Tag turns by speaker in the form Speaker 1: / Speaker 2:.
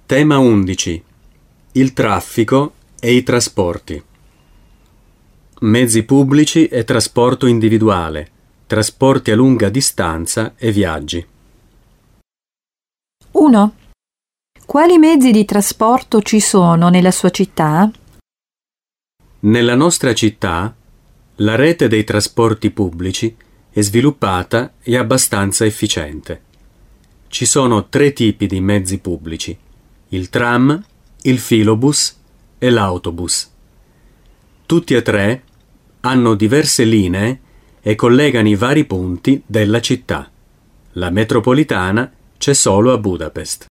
Speaker 1: Tema 11. Il traffico e i trasporti. Mezzi pubblici e trasporto individuale, trasporti a lunga distanza e viaggi.
Speaker 2: 1. Quali mezzi di trasporto ci sono nella sua città?
Speaker 1: Nella nostra città, la rete dei trasporti pubblici è sviluppata e abbastanza efficiente. Ci sono 3 tipi di mezzi pubblici: il tram, il filobus e l'autobus. Tutti e 3 hanno diverse linee e collegano i vari punti della città. La metropolitana c'è solo a Budapest.